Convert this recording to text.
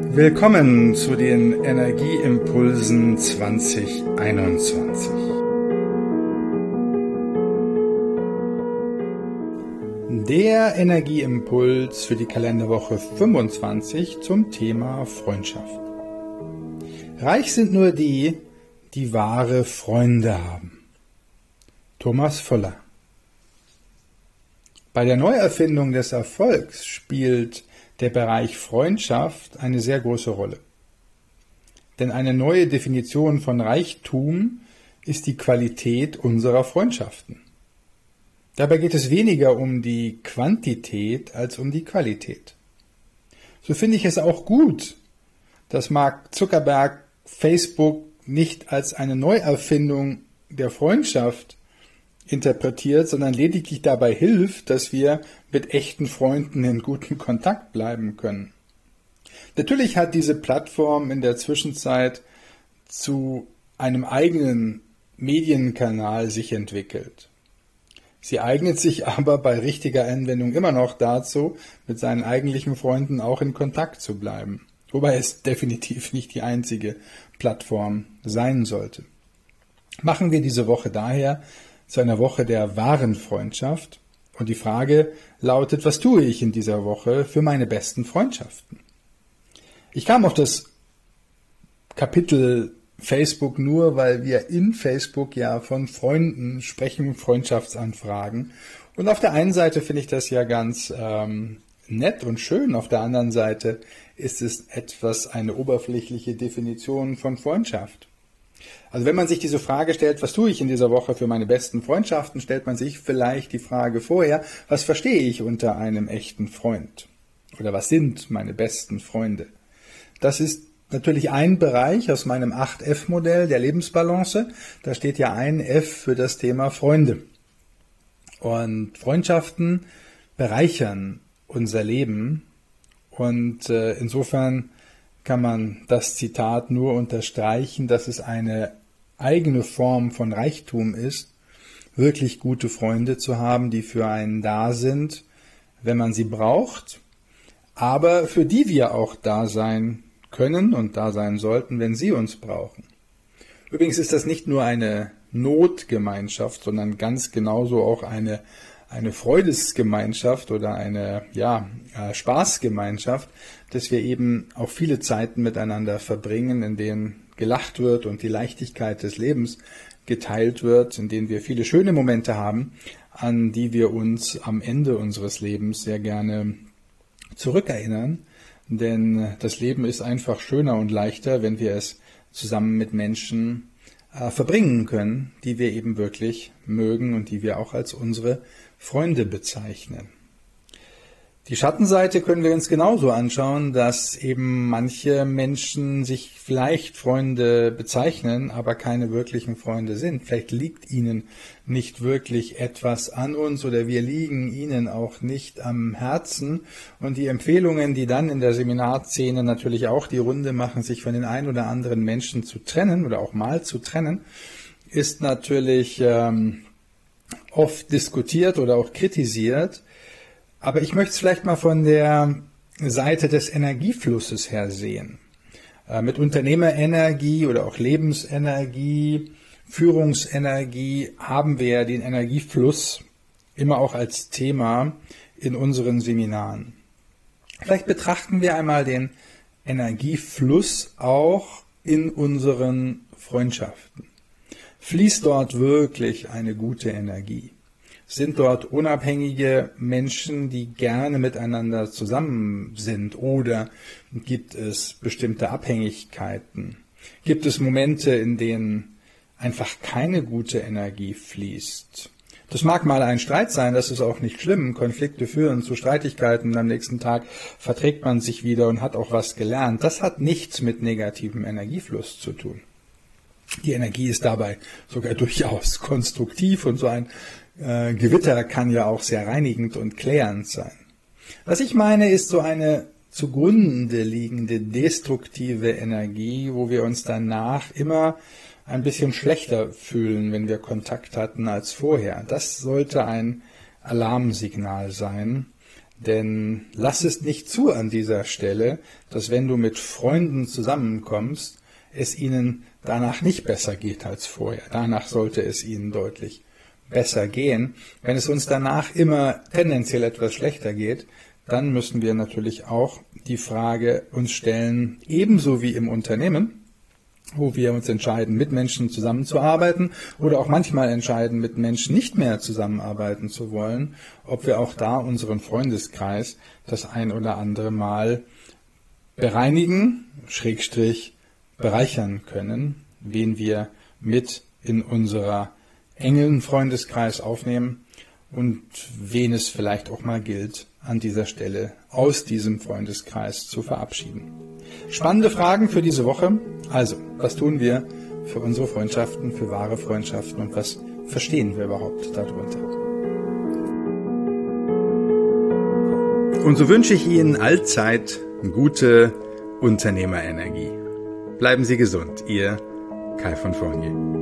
Willkommen zu den Energieimpulsen 2021. Der Energieimpuls für die Kalenderwoche 25 zum Thema Freundschaft. Reich sind nur die, die wahre Freunde haben. Thomas Voller. Bei der Neuerfindung des Erfolgs spielt der Bereich Freundschaft eine sehr große Rolle. Denn eine neue Definition von Reichtum ist die Qualität unserer Freundschaften. Dabei geht es weniger um die Quantität als um die Qualität. So finde ich es auch gut, dass Mark Zuckerberg Facebook nicht als eine Neuerfindung der Freundschaft interpretiert, sondern lediglich dabei hilft, dass wir mit echten Freunden in gutem Kontakt bleiben können. Natürlich hat diese Plattform in der Zwischenzeit zu einem eigenen Medienkanal sich entwickelt. Sie eignet sich aber bei richtiger Anwendung immer noch dazu, mit seinen eigentlichen Freunden auch in Kontakt zu bleiben. Wobei es definitiv nicht die einzige Plattform sein sollte. Machen wir diese Woche daher zu einer Woche der wahren Freundschaft. Und die Frage lautet, was tue ich in dieser Woche für meine besten Freundschaften? Ich kam auf das Kapitel Facebook nur, weil wir in Facebook ja von Freunden sprechen, Freundschaftsanfragen. Und auf der einen Seite finde ich das ja ganz nett und schön, auf der anderen Seite ist es eine oberflächliche Definition von Freundschaft. Also wenn man sich diese Frage stellt, was tue ich in dieser Woche für meine besten Freundschaften, stellt man sich vielleicht die Frage vorher, was verstehe ich unter einem echten Freund? Oder was sind meine besten Freunde? Das ist natürlich ein Bereich aus meinem 8F-Modell der Lebensbalance. Da steht ja ein F für das Thema Freunde. Und Freundschaften bereichern unser Leben. Und insofern kann man das Zitat nur unterstreichen, dass es eine eigene Form von Reichtum ist, wirklich gute Freunde zu haben, die für einen da sind, wenn man sie braucht, aber für die wir auch da sein können und da sein sollten, wenn sie uns brauchen. Übrigens ist das nicht nur eine Notgemeinschaft, sondern ganz genauso auch eine Freudesgemeinschaft oder eine Spaßgemeinschaft, dass wir eben auch viele Zeiten miteinander verbringen, in denen gelacht wird und die Leichtigkeit des Lebens geteilt wird, in denen wir viele schöne Momente haben, an die wir uns am Ende unseres Lebens sehr gerne zurückerinnern. Denn das Leben ist einfach schöner und leichter, wenn wir es zusammen mit Menschen verbringen können, die wir eben wirklich mögen und die wir auch als unsere Freunde bezeichnen. Die Schattenseite können wir uns genauso anschauen, dass eben manche Menschen sich vielleicht Freunde bezeichnen, aber keine wirklichen Freunde sind. Vielleicht liegt ihnen nicht wirklich etwas an uns oder wir liegen ihnen auch nicht am Herzen. Und die Empfehlungen, die dann in der Seminarszene natürlich auch die Runde machen, sich von den ein oder anderen Menschen zu trennen oder auch mal zu trennen, ist natürlich oft diskutiert oder auch kritisiert. Aber ich möchte es vielleicht mal von der Seite des Energieflusses her sehen. Mit Unternehmerenergie oder auch Lebensenergie, Führungsenergie haben wir den Energiefluss immer auch als Thema in unseren Seminaren. Vielleicht betrachten wir einmal den Energiefluss auch in unseren Freundschaften. Fließt dort wirklich eine gute Energie? Sind dort unabhängige Menschen, die gerne miteinander zusammen sind? Oder gibt es bestimmte Abhängigkeiten? Gibt es Momente, in denen einfach keine gute Energie fließt? Das mag mal ein Streit sein, das ist auch nicht schlimm. Konflikte führen zu Streitigkeiten. Am nächsten Tag verträgt man sich wieder und hat auch was gelernt. Das hat nichts mit negativem Energiefluss zu tun. Die Energie ist dabei sogar durchaus konstruktiv und so ein Gewitter kann ja auch sehr reinigend und klärend sein. Was ich meine, ist so eine zugrunde liegende destruktive Energie, wo wir uns danach immer ein bisschen schlechter fühlen, wenn wir Kontakt hatten als vorher. Das sollte ein Alarmsignal sein, Denn lass es nicht zu an dieser Stelle, dass wenn du mit Freunden zusammenkommst, es ihnen danach nicht besser geht als vorher. Danach sollte es ihnen deutlich besser gehen. Wenn es uns danach immer tendenziell etwas schlechter geht, dann müssen wir natürlich auch die Frage uns stellen, ebenso wie im Unternehmen, wo wir uns entscheiden, mit Menschen zusammenzuarbeiten oder auch manchmal entscheiden, mit Menschen nicht mehr zusammenarbeiten zu wollen, ob wir auch da unseren Freundeskreis das ein oder andere Mal bereinigen, bereichern können, wen wir mit in unserer engen Freundeskreis aufnehmen und wen es vielleicht auch mal gilt, an dieser Stelle aus diesem Freundeskreis zu verabschieden. Spannende Fragen für diese Woche. Also, was tun wir für unsere Freundschaften, für wahre Freundschaften und was verstehen wir überhaupt darunter? Und so wünsche ich Ihnen allzeit gute Unternehmerenergie. Bleiben Sie gesund, Ihr Kai von Fournier.